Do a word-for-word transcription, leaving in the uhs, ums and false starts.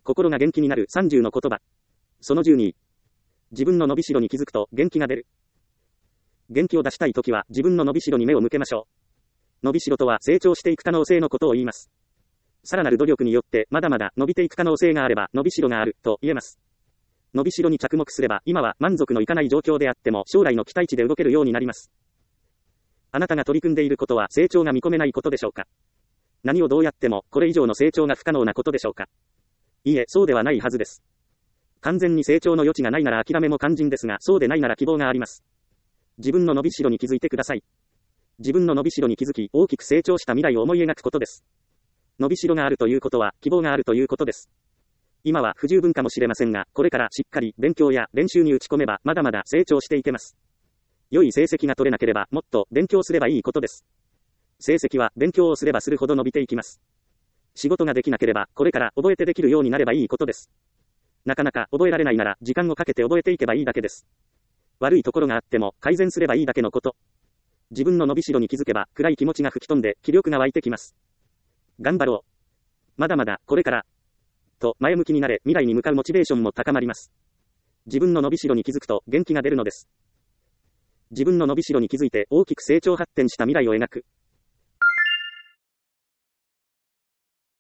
心が元気になるさんじゅうの言葉。そのじゅうに。自分の伸びしろに気づくと元気が出る。元気を出したいときは自分の伸びしろに目を向けましょう。伸びしろとは成長していく可能性のことを言います。さらなる努力によってまだまだ伸びていく可能性があれば伸びしろがあると言えます。伸びしろに着目すれば今は満足のいかない状況であっても将来の期待値で動けるようになります。あなたが取り組んでいることは成長が見込めないことでしょうか？何をどうやってもこれ以上の成長が不可能なことでしょうか？いいえ、そうではないはずです。完全に成長の余地がないなら諦めも肝心ですが、そうでないなら希望があります。自分の伸びしろに気づいてください。自分の伸びしろに気づき、大きく成長した未来を思い描くことです。伸びしろがあるということは、希望があるということです。今は不十分かもしれませんが、これからしっかり勉強や練習に打ち込めば、まだまだ成長していけます。良い成績が取れなければ、もっと勉強すればいいことです。成績は勉強をすればするほど伸びていきます。仕事ができなければ、これから覚えてできるようになればいいことです。なかなか覚えられないなら、時間をかけて覚えていけばいいだけです。悪いところがあっても、改善すればいいだけのこと。自分の伸びしろに気づけば、暗い気持ちが吹き飛んで、気力が湧いてきます。頑張ろう。まだまだ、これから。と、前向きになれ、未来に向かうモチベーションも高まります。自分の伸びしろに気づくと、元気が出るのです。自分の伸びしろに気づいて、大きく成長発展した未来を描く。